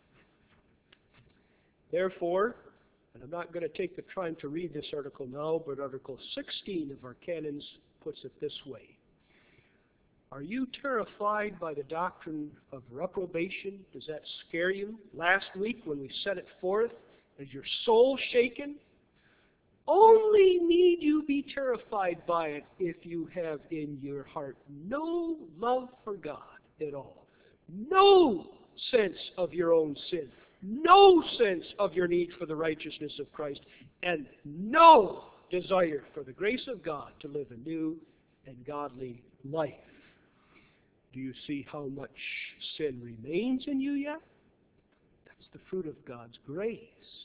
[SPEAKER 1] Therefore, and I'm not going to take the time to read this article now, but Article sixteen of our canons puts it this way. Are you terrified by the doctrine of reprobation? Does that scare you? Last week when we set it forth, is your soul shaken? only need you be terrified by it if you have in your heart no love for God at all, no sense of your own sin, no sense of your need for the righteousness of Christ, and no desire for the grace of God to live a new and godly life. Do you see how much sin remains in you yet? That's the fruit of God's grace.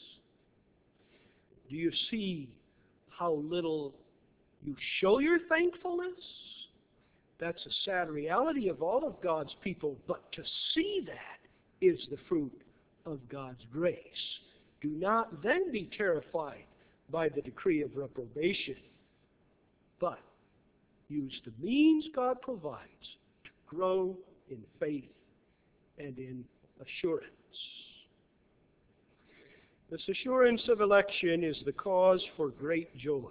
[SPEAKER 1] Do you see how little you show your thankfulness? That's a sad reality of all of God's people, but to see that is the fruit of God's grace. Do not then be terrified by the decree of reprobation, but use the means God provides to grow in faith and in assurance. This assurance of election is the cause for great joy.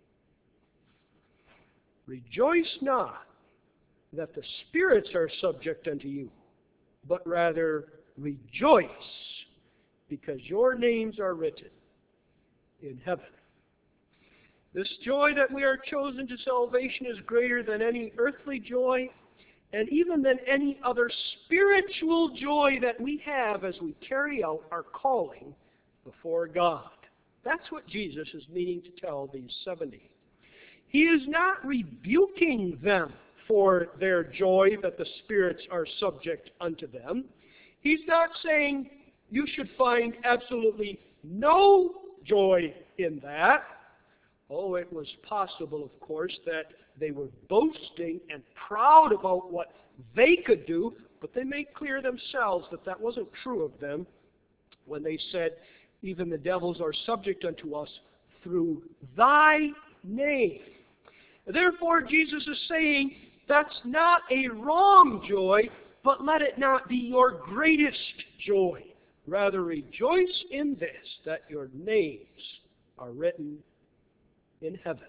[SPEAKER 1] Rejoice not that the spirits are subject unto you, but rather rejoice because your names are written in heaven. This joy that we are chosen to salvation is greater than any earthly joy and even than any other spiritual joy that we have as we carry out our calling before God. That's what Jesus is meaning to tell these seventy. He is not rebuking them for their joy that the spirits are subject unto them. He's not saying you should find absolutely no joy in that. Oh, it was possible, of course, that they were boasting and proud about what they could do, but they made clear themselves that that wasn't true of them when they said, even the devils are subject unto us through thy name. Therefore, Jesus is saying, that's not a wrong joy, but let it not be your greatest joy. Rather, rejoice in this, that your names are written in heaven.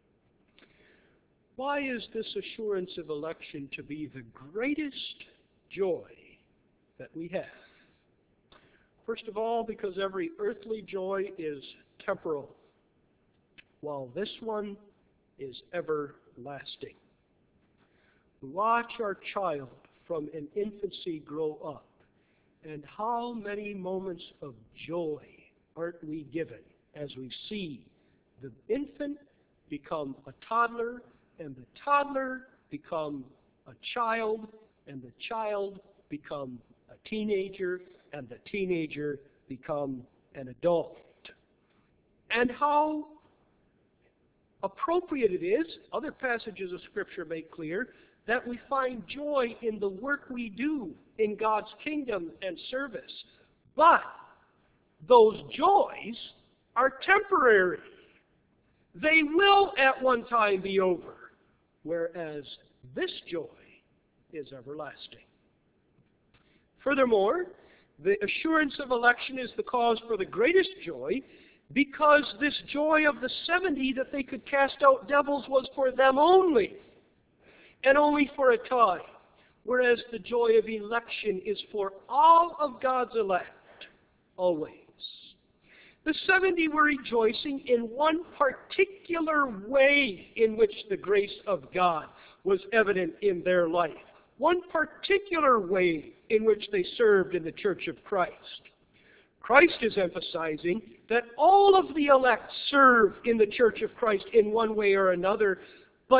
[SPEAKER 1] Why is this assurance of election to be the greatest joy that we have? First of all, because every earthly joy is temporal, while this one is everlasting. We watch our child from an infancy grow up, and how many moments of joy aren't we given as we see the infant become a toddler, and the toddler become a child, and the child become a teenager, and the teenager become an adult. And how appropriate it is, other passages of Scripture make clear, that we find joy in the work we do in God's kingdom and service. But those joys are temporary. They will at one time be over, whereas this joy is everlasting. Furthermore, the assurance of election is the cause for the greatest joy, because this joy of the seventy that they could cast out devils was for them only, and only for a time, whereas the joy of election is for all of God's elect, always. The seventy were rejoicing in one particular way in which the grace of God was evident in their life, one particular way in which they served in the Church of Christ. Christ is emphasizing that all of the elect serve in the Church of Christ in one way or another, but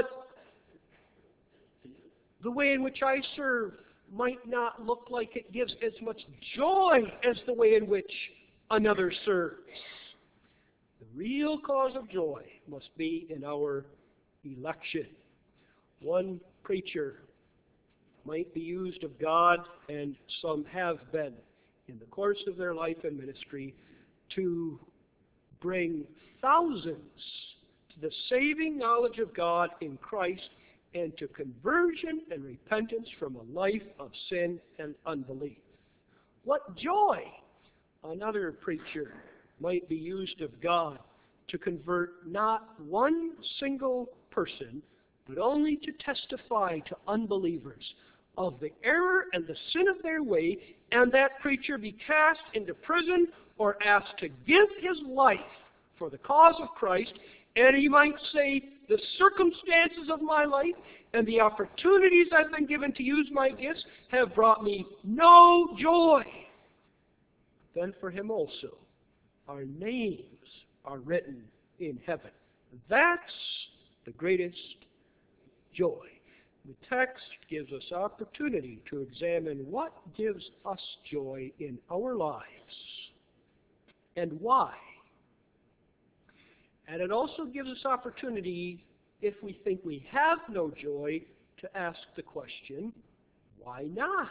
[SPEAKER 1] the way in which I serve might not look like it gives as much joy as the way in which another serves. The real cause of joy must be in our election. One preacher might be used of God, and some have been in the course of their life and ministry, to bring thousands to the saving knowledge of God in Christ and to conversion and repentance from a life of sin and unbelief. What joy! Another preacher might be used of God to convert not one single person, but only to testify to unbelievers of the error and the sin of their way, and that preacher be cast into prison or asked to give his life for the cause of Christ, and he might say, the circumstances of my life and the opportunities I've been given to use my gifts have brought me no joy. Then for him also, our names are written in heaven. That's the greatest joy. The text gives us opportunity to examine what gives us joy in our lives and why. And it also gives us opportunity, if we think we have no joy, to ask the question, why not?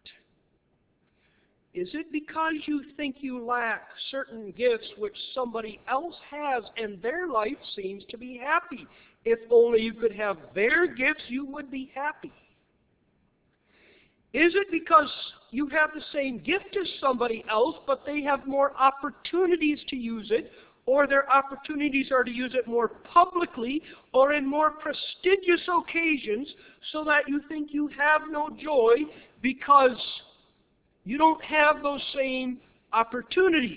[SPEAKER 1] Is it because you think you lack certain gifts which somebody else has and their life seems to be happy? If only you could have their gifts, you would be happy. Is it because you have the same gift as somebody else, but they have more opportunities to use it, or their opportunities are to use it more publicly or in more prestigious occasions, so that you think you have no joy because you don't have those same opportunities?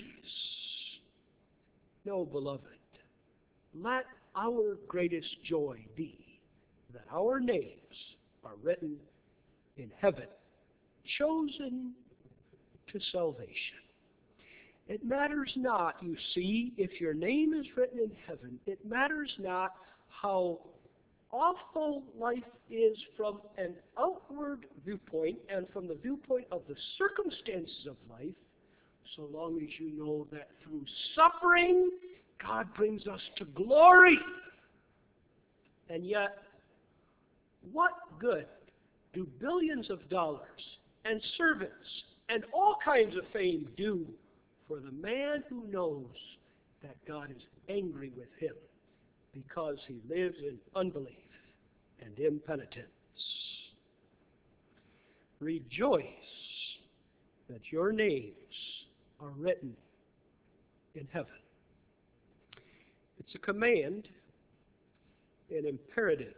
[SPEAKER 1] No, beloved. Let our greatest joy be that our names are written in heaven, chosen to salvation. It matters not, you see, if your name is written in heaven. It matters not how awful life is from an outward viewpoint and from the viewpoint of the circumstances of life, so long as you know that through suffering, God brings us to glory. And yet, what good do billions of dollars and servants and all kinds of fame do for the man who knows that God is angry with him because he lives in unbelief and impenitence? Rejoice that your names are written in heaven. It's a command, an imperative.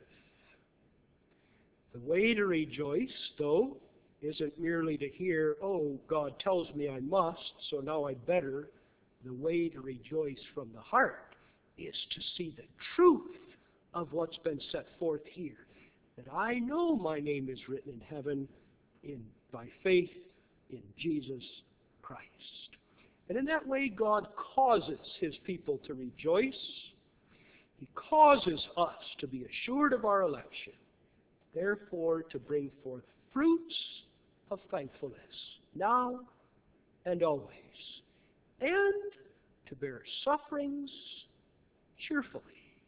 [SPEAKER 1] The way to rejoice, though, isn't merely to hear, oh, God tells me I must, so now I better. The way to rejoice from the heart is to see the truth of what's been set forth here. That I know my name is written in heaven in by faith in Jesus Christ. And in that way, God causes his people to rejoice. He causes us to be assured of our election. Therefore, to bring forth fruits of thankfulness, now and always. And to bear sufferings cheerfully,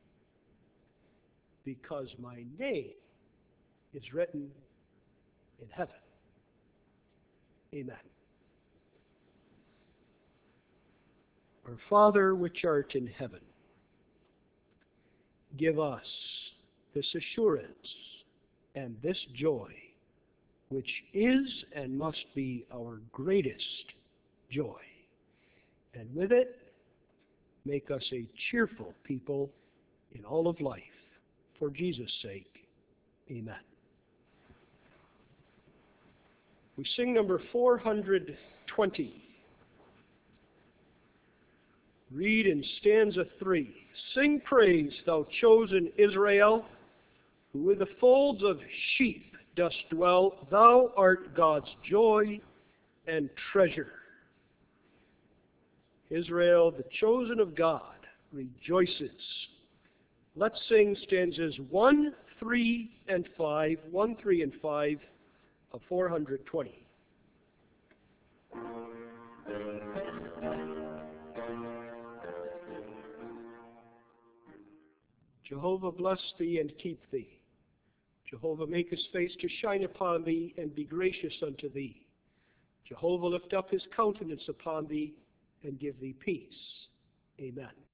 [SPEAKER 1] because my name is written in heaven. Amen. Our Father which art in heaven, give us this assurance and this joy, which is and must be our greatest joy. And with it, make us a cheerful people in all of life. For Jesus' sake, amen. We sing number four hundred twenty. Read in stanza three. Sing praise, thou chosen Israel, who with the folds of sheep dost dwell. Thou art God's joy and treasure. Israel, the chosen of God, rejoices. Let's sing stanzas one, three, and five, one, three, and five of four hundred twenty. Jehovah bless thee and keep thee. Jehovah make his face to shine upon thee and be gracious unto thee. Jehovah lift up his countenance upon thee and give thee peace. Amen.